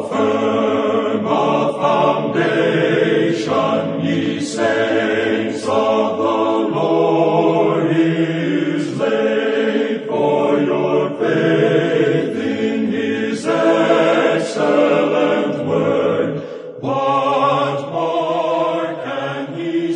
firm a foundation, ye saints of the Lord, is laid, for your faith in his excellent word. What more can he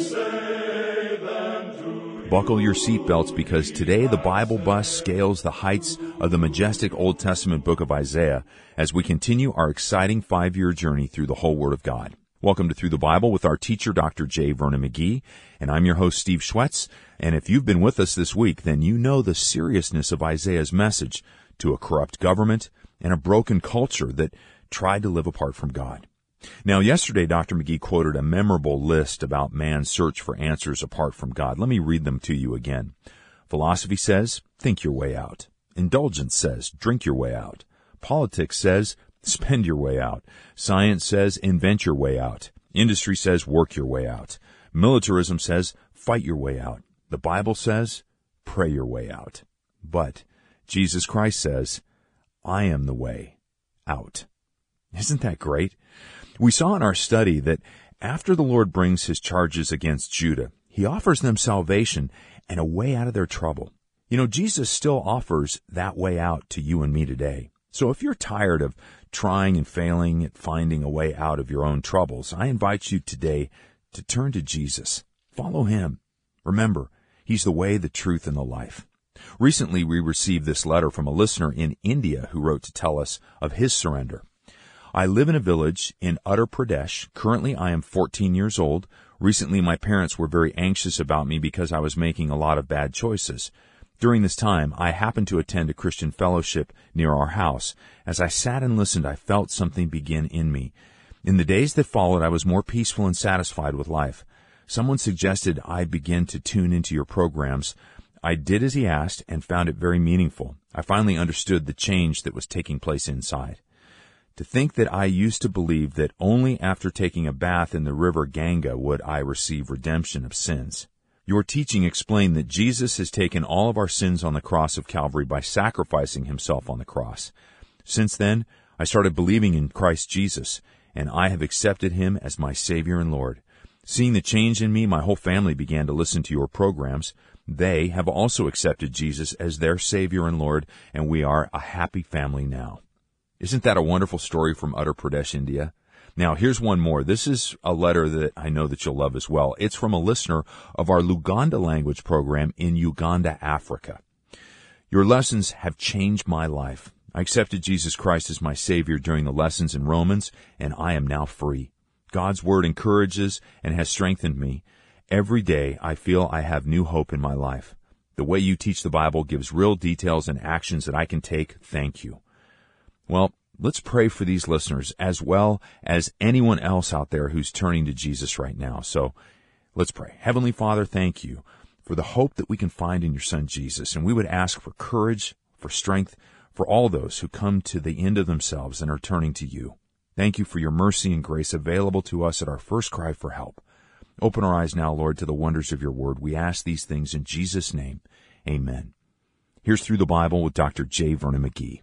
say than to Buckle your seatbelts, because today the Bible bus scales the heights of the majestic Old Testament book of Isaiah as we continue our exciting 5-year journey through the whole Word of God. Welcome to Through the Bible with our teacher, Dr. J. Vernon McGee, and I'm your host, Steve Schwetz. And if you've been with us this week, then you know the seriousness of Isaiah's message to a corrupt government and a broken culture that tried to live apart from God. Now, yesterday, Dr. McGee quoted a memorable list about man's search for answers apart from God. Let me read them to you again. Philosophy says, think your way out. Indulgence says, drink your way out. Politics says, spend your way out. Science says, invent your way out. Industry says, work your way out. Militarism says, fight your way out. The Bible says, pray your way out. But Jesus Christ says, I am the way out. Isn't that great? We saw in our study that after the Lord brings his charges against Judah, he offers them salvation and a way out of their trouble. You know, Jesus still offers that way out to you and me today. So if you're tired of trying and failing at finding a way out of your own troubles, I invite you today to turn to Jesus. Follow him. Remember, he's the way, the truth, and the life. Recently, we received this letter from a listener in India who wrote to tell us of his surrender. I live in a village in Uttar Pradesh. Currently, I am 14 years old. Recently, my parents were very anxious about me because I was making a lot of bad choices. During this time, I happened to attend a Christian fellowship near our house. As I sat and listened, I felt something begin in me. In the days that followed, I was more peaceful and satisfied with life. Someone suggested I begin to tune into your programs. I did as he asked and found it very meaningful. I finally understood the change that was taking place inside. To think that I used to believe that only after taking a bath in the river Ganga would I receive redemption of sins. Your teaching explained that Jesus has taken all of our sins on the cross of Calvary by sacrificing himself on the cross. Since then, I started believing in Christ Jesus, and I have accepted him as my Savior and Lord. Seeing the change in me, my whole family began to listen to your programs. They have also accepted Jesus as their Savior and Lord, and we are a happy family now. Isn't that a wonderful story from Uttar Pradesh, India? Now, here's one more. This is a letter that I know that you'll love as well. It's from a listener of our Luganda language program in Uganda, Africa. Your lessons have changed my life. I accepted Jesus Christ as my Savior during the lessons in Romans, and I am now free. God's Word encourages and has strengthened me. Every day, I feel I have new hope in my life. The way you teach the Bible gives real details and actions that I can take. Thank you. Well, let's pray for these listeners as well as anyone else out there who's turning to Jesus right now. So let's pray. Heavenly Father, thank you for the hope that we can find in your Son Jesus. And we would ask for courage, for strength, for all those who come to the end of themselves and are turning to you. Thank you for your mercy and grace available to us at our first cry for help. Open our eyes now, Lord, to the wonders of your word. We ask these things in Jesus' name. Amen. Here's Through the Bible with Dr. J. Vernon McGee.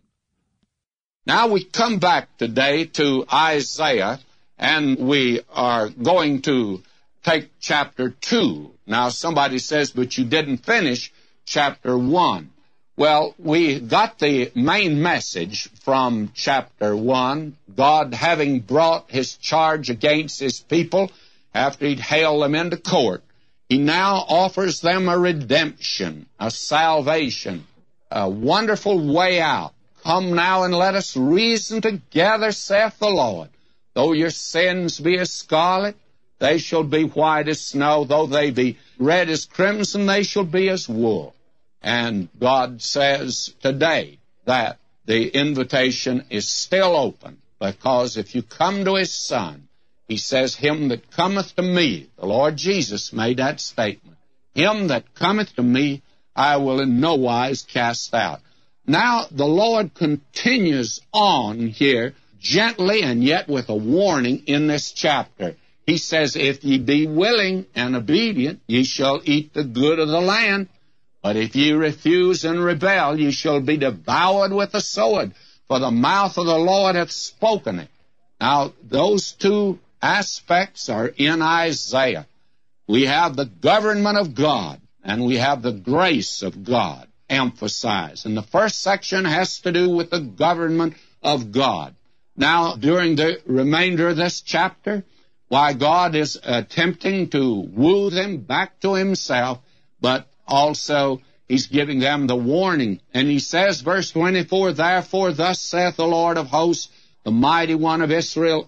Now we come back today to Isaiah, and we are going to take chapter 2. Now somebody says, but you didn't finish chapter 1. Well, we got the main message from chapter 1, God having brought his charge against his people after he'd hailed them into court. He now offers them a redemption, a salvation, a wonderful way out. Come now and let us reason together, saith the Lord. Though your sins be as scarlet, they shall be white as snow. Though they be red as crimson, they shall be as wool. And God says today that the invitation is still open, because if you come to his Son, he says, him that cometh to me, the Lord Jesus made that statement, him that cometh to me, I will in no wise cast out. Now, the Lord continues on here gently and yet with a warning in this chapter. He says, if ye be willing and obedient, ye shall eat the good of the land. But if ye refuse and rebel, ye shall be devoured with the sword. For the mouth of the Lord hath spoken it. Now, those two aspects are in Isaiah. We have the government of God, and we have the grace of God emphasized. And the first section has to do with the government of God. Now, during the remainder of this chapter, why God is attempting to woo them back to himself, but also he's giving them the warning. And he says, verse 24, therefore thus saith the Lord of hosts, the mighty one of Israel,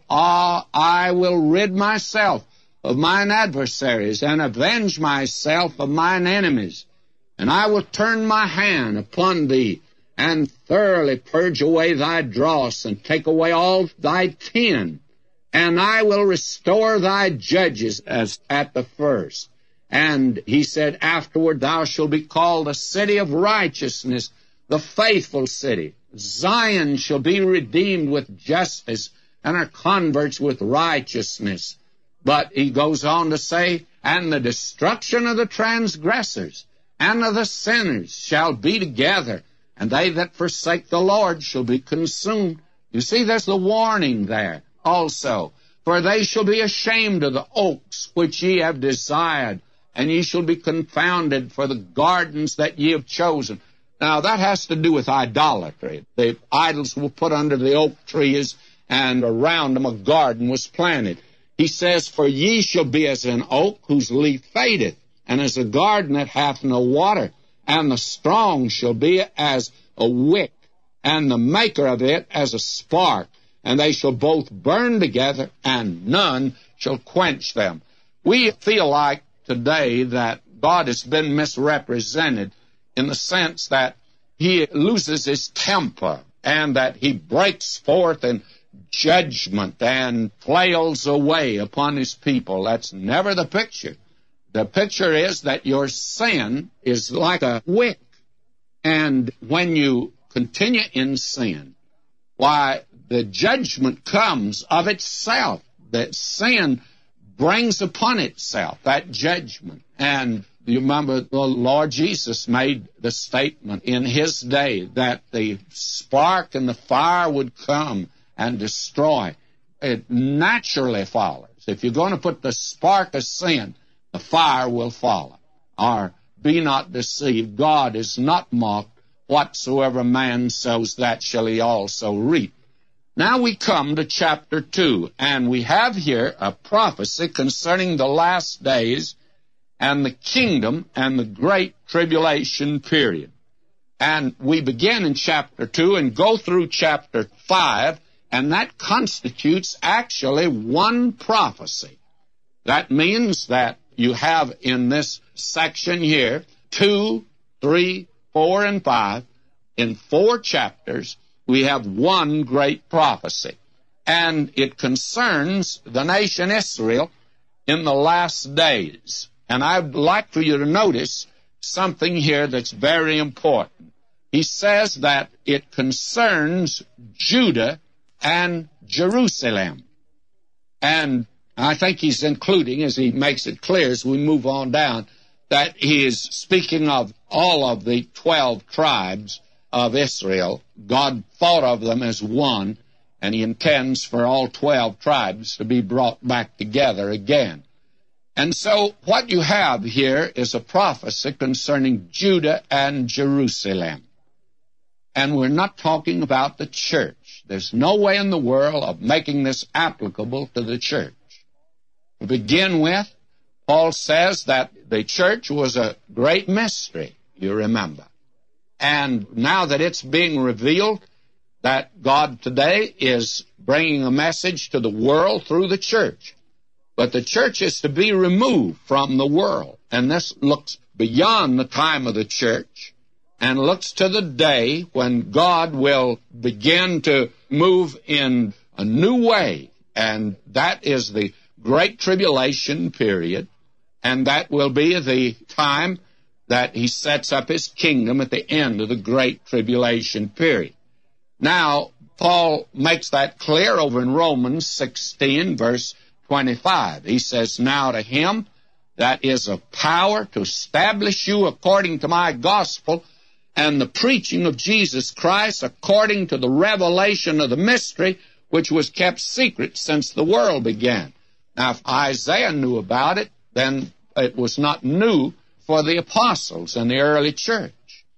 I will rid myself of mine adversaries, and avenge myself of mine enemies. And I will turn my hand upon thee, and thoroughly purge away thy dross, and take away all thy tin. And I will restore thy judges as at the first. And he said, afterward thou shalt be called the city of righteousness, the faithful city. Zion shall be redeemed with justice, and her converts with righteousness. But he goes on to say, and the destruction of the transgressors and of the sinners shall be together, and they that forsake the Lord shall be consumed. You see, there's the warning there also. For they shall be ashamed of the oaks which ye have desired, and ye shall be confounded for the gardens that ye have chosen. Now, that has to do with idolatry. The idols were put under the oak trees, and around them a garden was planted. He says, for ye shall be as an oak whose leaf fadeth, and as a garden that hath no water. And the strong shall be as a wick, and the maker of it as a spark. And they shall both burn together, and none shall quench them. We feel like today that God has been misrepresented in the sense that he loses his temper, and that he breaks forth in judgment and flails away upon his people. That's never the picture. The picture is that your sin is like a wick, and when you continue in sin, why, the judgment comes of itself. That sin brings upon itself that judgment. And you remember the Lord Jesus made the statement in his day that the spark and the fire would come and destroy. It naturally follows. If you're going to put the spark of sin, the fire will follow. Or be not deceived. God is not mocked. Whatsoever man sows, that shall he also reap. Now we come to chapter 2, and we have here a prophecy concerning the last days and the kingdom and the great tribulation period. And we begin in chapter 2 and go through chapter 5, and that constitutes actually one prophecy. That means that you have in this section here 2, 3, 4, and 5, in 4 chapters, we have one great prophecy, and it concerns the nation Israel in the last days. And I'd like for you to notice something here that's very important. He says that it concerns Judah and Jerusalem. And I think he's including, as he makes it clear as we move on down, that he is speaking of all of the 12 tribes of Israel. God thought of them as one, and he intends for all 12 tribes to be brought back together again. And so what you have here is a prophecy concerning Judah and Jerusalem. And we're not talking about the church. There's no way in the world of making this applicable to the church. To begin with, Paul says that the church was a great mystery, you remember. And now that it's being revealed, that God today is bringing a message to the world through the church. But the church is to be removed from the world. And this looks beyond the time of the church and looks to the day when God will begin to move in a new way. And that is the Great Tribulation period. And that will be the time that he sets up his kingdom at the end of the Great Tribulation period. Now, Paul makes that clear over in Romans 16, verse 25. He says, now to him that is of power to establish you according to my gospel and the preaching of Jesus Christ according to the revelation of the mystery which was kept secret since the world began. Now, if Isaiah knew about it, then it was not new for the apostles and the early church.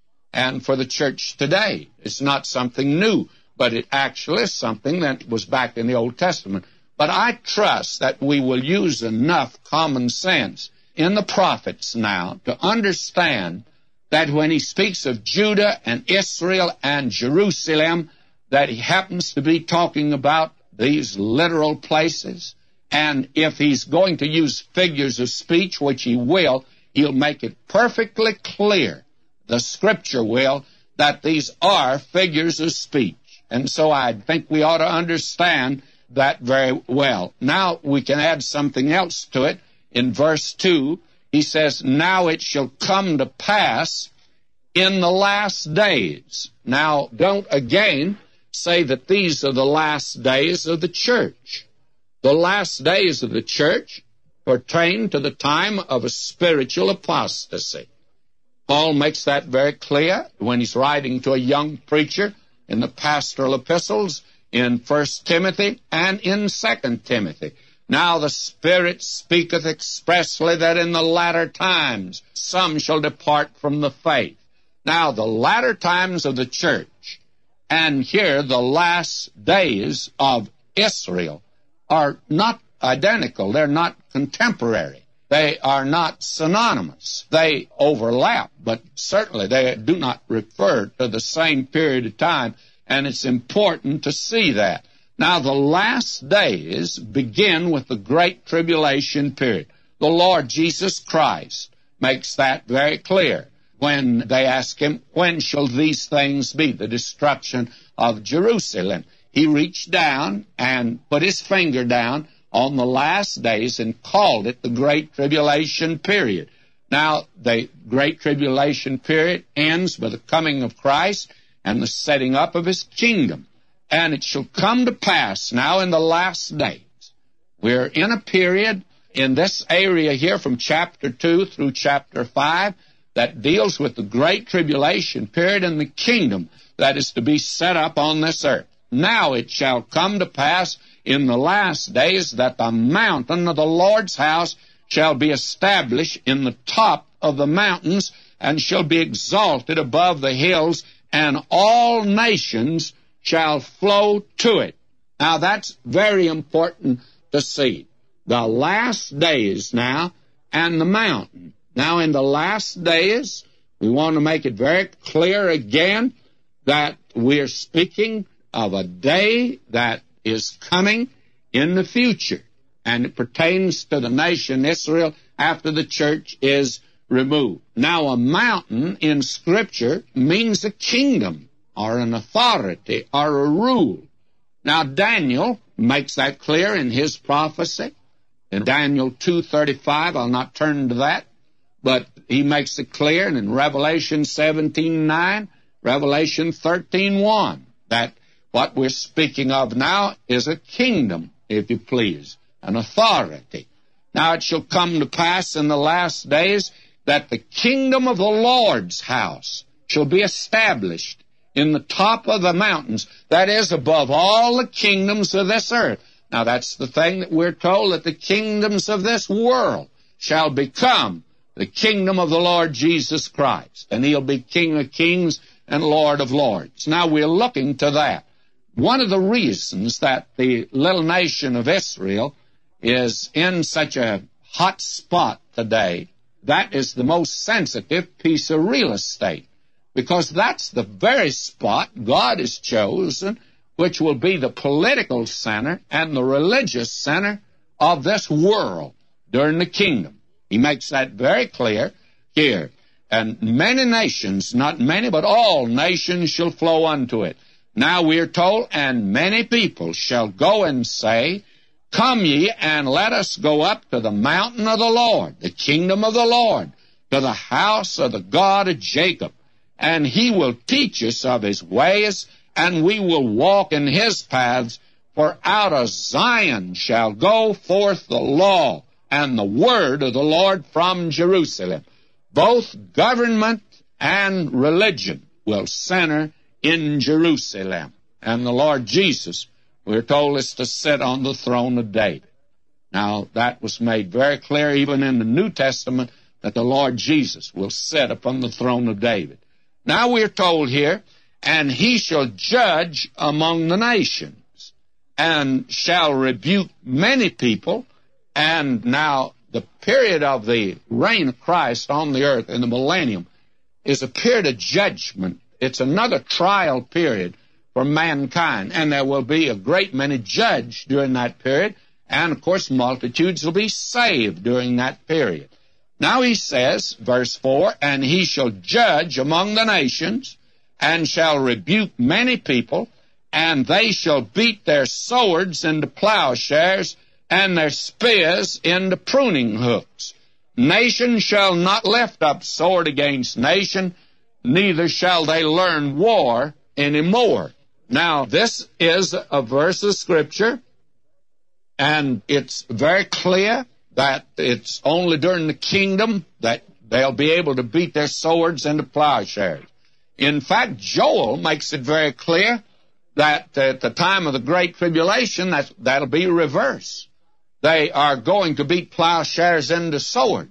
And for the church today, it's not something new, but it actually is something that was back in the Old Testament. But I trust that we will use enough common sense in the prophets now to understand that when he speaks of Judah and Israel and Jerusalem, that he happens to be talking about these literal places. And if he's going to use figures of speech, which he will, he'll make it perfectly clear, the Scripture will, that these are figures of speech. And so I think we ought to understand that very well. Now we can add something else to it. In verse 2, he says, now it shall come to pass in the last days. Now, don't again say that these are the last days of the church. The last days of the church pertain to the time of a spiritual apostasy. Paul makes that very clear when he's writing to a young preacher in the pastoral epistles in 1 Timothy and in 2 Timothy. Now the Spirit speaketh expressly that in the latter times some shall depart from the faith. Now the latter times of the church, and here the last days of Israel, are not identical. They're not contemporary. They are not synonymous. They overlap, but certainly they do not refer to the same period of time, and it's important to see that. Now, the last days begin with the Great Tribulation period. The Lord Jesus Christ makes that very clear when they ask him, when shall these things be, the destruction of Jerusalem? He reached down and put his finger down on the last days and called it the Great Tribulation period. Now, the Great Tribulation period ends with the coming of Christ and the setting up of his kingdom. And it shall come to pass now in the last days. We're in a period in this area here from chapter 2 through chapter 5 that deals with the Great Tribulation period and the kingdom that is to be set up on this earth. Now it shall come to pass in the last days that the mountain of the Lord's house shall be established in the top of the mountains and shall be exalted above the hills, and all nations shall flow to it. Now that's very important to see. The last days now and the mountain. Now in the last days, we want to make it very clear again that we're speaking of a day that is coming in the future, and it pertains to the nation Israel after the church is removed. Now, a mountain in Scripture means a kingdom or an authority or a rule. Now, Daniel makes that clear in his prophecy. In Daniel 2:35, I'll not turn to that, but he makes it clear, and in Revelation 17:9, Revelation 13:1, that what we're speaking of now is a kingdom, if you please, an authority. Now it shall come to pass in the last days that the kingdom of the Lord's house shall be established in the top of the mountains, that is, above all the kingdoms of this earth. Now that's the thing that we're told, that the kingdoms of this world shall become the kingdom of the Lord Jesus Christ, and he'll be King of kings and Lord of lords. Now we're looking to that. One of the reasons that the little nation of Israel is in such a hot spot today, that is the most sensitive piece of real estate, because that's the very spot God has chosen, which will be the political center and the religious center of this world during the kingdom. He makes that very clear here. And many nations, not many, but all nations shall flow unto it. Now we are told, and many people shall go and say, come ye, and let us go up to the mountain of the Lord, the kingdom of the Lord, to the house of the God of Jacob. And he will teach us of his ways, and we will walk in his paths. For out of Zion shall go forth the law and the word of the Lord from Jerusalem. Both government and religion will center in Jerusalem. And the Lord Jesus We're told it's to sit on the throne of David. Now, that was made very clear even in the New Testament that the Lord Jesus will sit upon the throne of David. Now we're told here, and he shall judge among the nations, and shall rebuke many people. And now the period of the reign of Christ on the earth in the millennium is a period of judgment. It's another trial period for mankind, and there will be a great many judged during that period, and of course multitudes will be saved during that period. Now he says, verse 4, and he shall judge among the nations, and shall rebuke many people, and they shall beat their swords into plowshares, and their spears into pruning hooks. Nation shall not lift up sword against nation, neither shall they learn war any more. Now, this is a verse of Scripture, and it's very clear that it's only during the kingdom that they'll be able to beat their swords into plowshares. In fact, Joel makes it very clear that at the time of the Great Tribulation, that'll be reversed. They are going to beat plowshares into swords.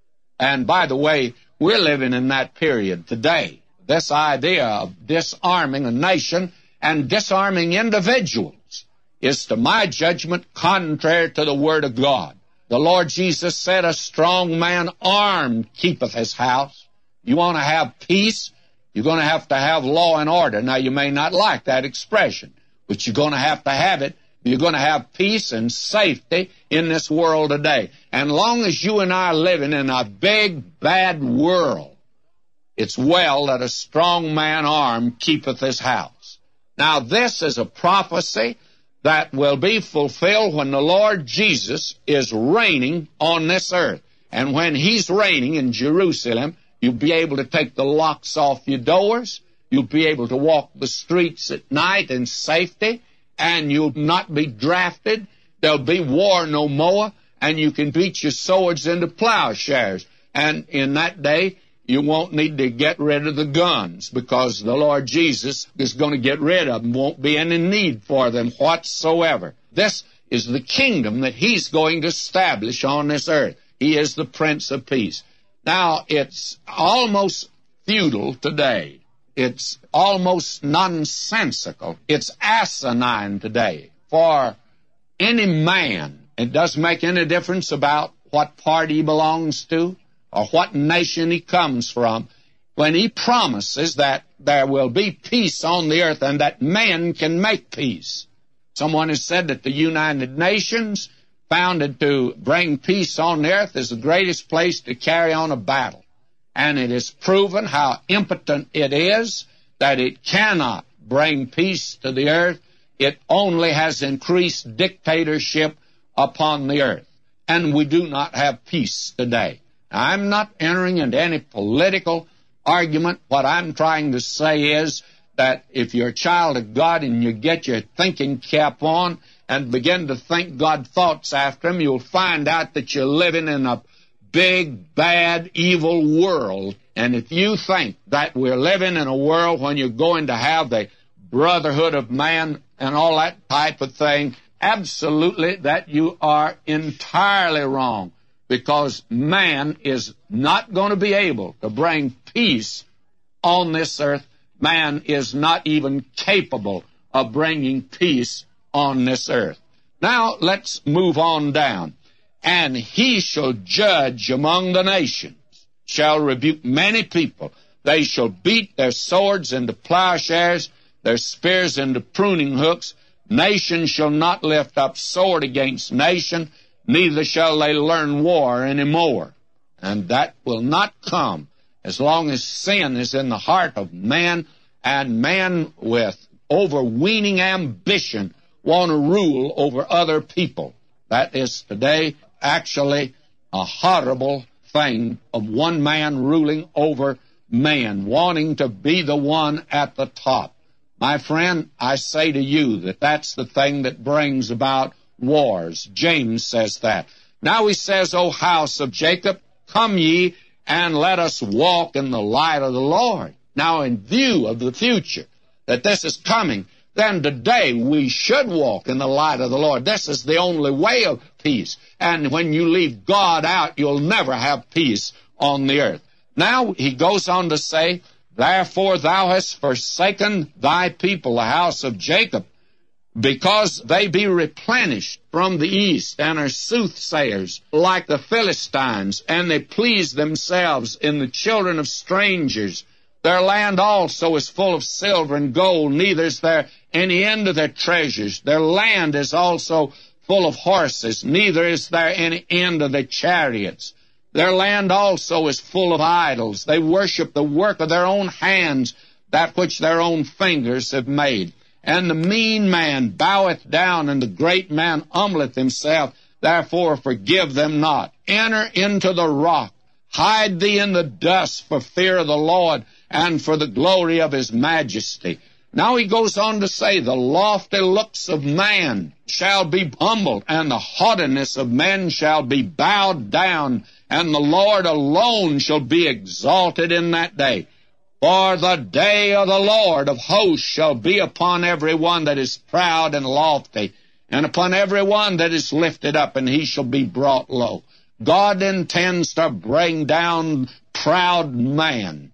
And by the way, we're living in that period today. This idea of disarming a nation and disarming individuals is, to my judgment, contrary to the Word of God. The Lord Jesus said, a strong man armed keepeth his house. You want to have peace, you're going to have law and order. Now, you may not like that expression, but you're going to have it. You're going to have peace and safety in this world today. And long as you and I are living in a big, bad world, it's well that a strong man armed keepeth his house. Now, this is a prophecy that will be fulfilled when the Lord Jesus is reigning on this earth. And when he's reigning in Jerusalem, you'll be able to take the locks off your doors. You'll be able to walk the streets at night in safety, and you'll not be drafted. There'll be war no more, and you can beat your swords into plowshares. And in that day, you won't need to get rid of the guns, because the Lord Jesus is going to get rid of them. Won't be any need for them whatsoever. This is the kingdom that he's going to establish on this earth. He is the Prince of Peace. Now, it's almost futile today. It's almost nonsensical. It's asinine today for any man. It doesn't make any difference about what party he belongs to or what nation he comes from, when he promises that there will be peace on the earth and that men can make peace. Someone has said that the United Nations, founded to bring peace on the earth, is the greatest place to carry on a battle. And it is proven how impotent it is, that it cannot bring peace to the earth. It only has increased dictatorship upon the earth. And we do not have peace today. Now, I'm not entering into any political argument. What I'm trying to say is that if you're a child of God and you get your thinking cap on and begin to think God thoughts after him, you'll find out that you're living in a big, bad, evil world. And if you think that we're living in a world when you're going to have the brotherhood of man and all that type of thing, absolutely that you are entirely wrong, because man is not going to be able to bring peace on this earth. Man is not even capable of bringing peace on this earth. Now, let's move on down. And he shall judge among the nations, shall rebuke many people. They shall beat their swords into plowshares, their spears into pruning hooks. Nation shall not lift up sword against nation, neither shall they learn war any more. And that will not come as long as sin is in the heart of man, and man with overweening ambition want to rule over other people. That is today actually a horrible thing, of one man ruling over man, wanting to be the one at the top. My friend, I say to you that that's the thing that brings about wars. James says that. Now he says, O house of Jacob, come ye and let us walk in the light of the Lord. Now, in view of the future, that this is coming, then today we should walk in the light of the Lord. This is the only way of peace. And when you leave God out, you'll never have peace on the earth. Now, he goes on to say, therefore thou hast forsaken thy people, the house of Jacob, because they be replenished from the east, and are soothsayers like the Philistines, and they please themselves in the children of strangers. Their land also is full of silver and gold, neither is there any end of their treasures. Their land is also full of horses, neither is there any end of their chariots. Their land also is full of idols. They worship the work of their own hands, that which their own fingers have made. And the mean man boweth down, and the great man humbleth himself. Therefore forgive them not. Enter into the rock. Hide thee in the dust for fear of the Lord, and for the glory of his majesty. Now he goes on to say, the lofty looks of man shall be humbled, and the haughtiness of men shall be bowed down, and the Lord alone shall be exalted in that day. For the day of the Lord of hosts shall be upon every one that is proud and lofty, and upon every one that is lifted up, and he shall be brought low. God intends to bring down proud man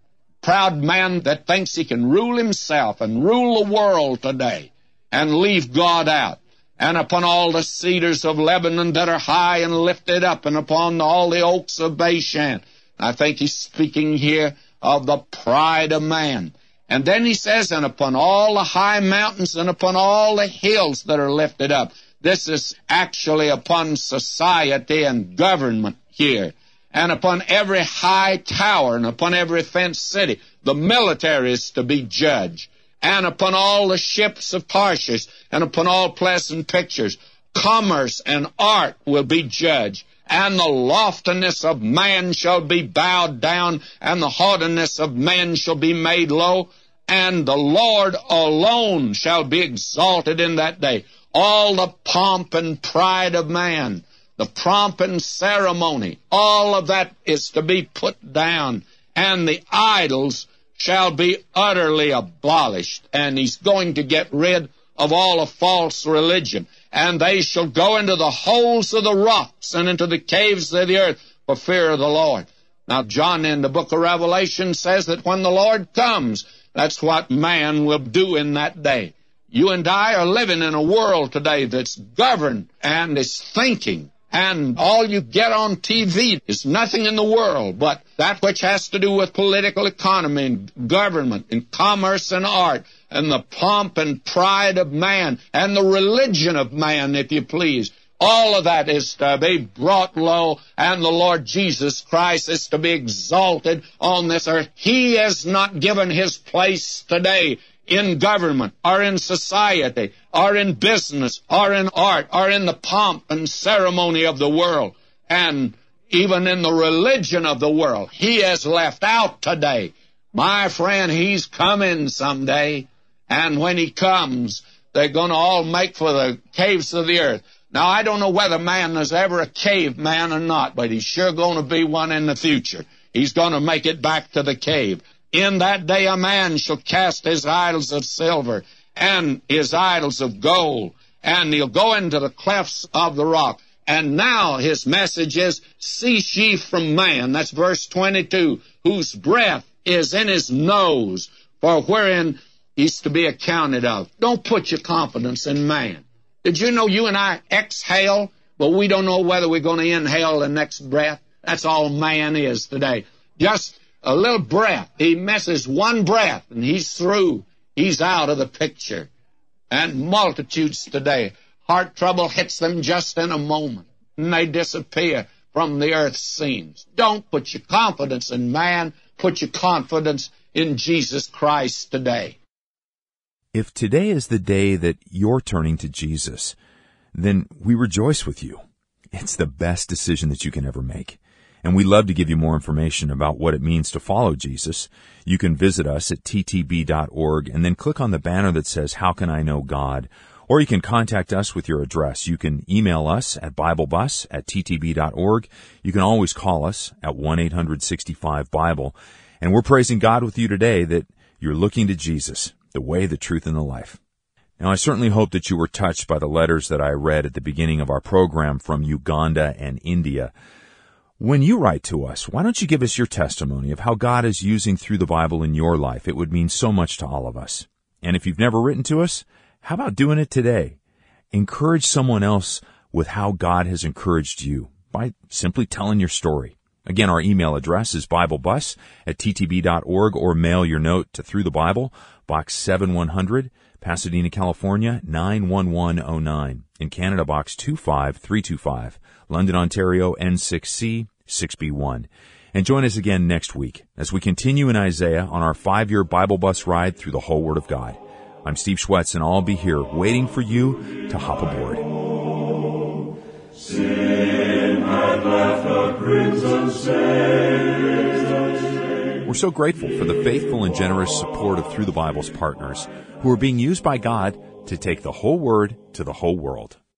that thinks he can rule himself and rule the world today, and leave God out. And upon all the cedars of Lebanon that are high and lifted up, and upon all the oaks of Bashan. I think he's speaking here of the pride of man. And then he says, and upon all the high mountains and upon all the hills that are lifted up. This is actually upon society and government here. And upon every high tower and upon every fenced city. The military is to be judged. And upon all the ships of Tarshish and upon all pleasant pictures. Commerce and art will be judged. And the loftiness of man shall be bowed down, and the haughtiness of men shall be made low, and the Lord alone shall be exalted in that day. All the pomp and pride of man, the pomp and ceremony, all of that is to be put down, and the idols shall be utterly abolished, and he's going to get rid of all of false religion. And they shall go into the holes of the rocks and into the caves of the earth for fear of the Lord. Now, John in the book of Revelation says that when the Lord comes, that's what man will do in that day. You and I are living in a world today that's governed and is thinking, and all you get on TV is nothing in the world but that which has to do with political economy and government and commerce and art, and the pomp and pride of man, and the religion of man, if you please. All of that is to be brought low, and the Lord Jesus Christ is to be exalted on this earth. He has not given his place today in government, or in society, or in business, or in art, or in the pomp and ceremony of the world, and even in the religion of the world. He has left out today. My friend, he's coming someday. And when he comes, they're going to all make for the caves of the earth. Now, I don't know whether man is ever a caveman or not, but he's sure going to be one in the future. He's going to make it back to the cave. In that day a man shall cast his idols of silver and his idols of gold, and he'll go into the clefts of the rock. And now his message is, cease ye from man, that's verse 22, whose breath is in his nose, for wherein he's to be accounted of. Don't put your confidence in man. Did you know you and I exhale, but we don't know whether we're going to inhale the next breath? That's all man is today. Just a little breath. He misses one breath, and he's through. He's out of the picture. And multitudes today, heart trouble hits them just in a moment, and they disappear from the earth's scenes. Don't put your confidence in man. Put your confidence in Jesus Christ today. If today is the day that you're turning to Jesus, then we rejoice with you. It's the best decision that you can ever make. And we'd love to give you more information about what it means to follow Jesus. You can visit us at ttb.org and then click on the banner that says, How Can I Know God? Or you can contact us with your address. You can email us at BibleBus@ttb.org. You can always call us at 1-800-65-BIBLE. And we're praising God with you today that you're looking to Jesus, the way, the truth, and the life. Now, I certainly hope that you were touched by the letters that I read at the beginning of our program from Uganda and India. When you write to us, why don't you give us your testimony of how God is using through the Bible in your life? It would mean so much to all of us. And if you've never written to us, how about doing it today? Encourage someone else with how God has encouraged you by simply telling your story. Again, our email address is BibleBus@ttb.org, or mail your note to Through the Bible, Box 7100, Pasadena, California, 91109. In Canada, Box 25325, London, Ontario, N6C 6B1. And join us again next week as we continue in Isaiah on our 5-year Bible bus ride through the whole Word of God. I'm Steve Schwetz, and I'll be here waiting for you to hop aboard. Sin had left a crimson stain. We're so grateful for the faithful and generous support of Through the Bible's partners, who are being used by God to take the whole Word to the whole world.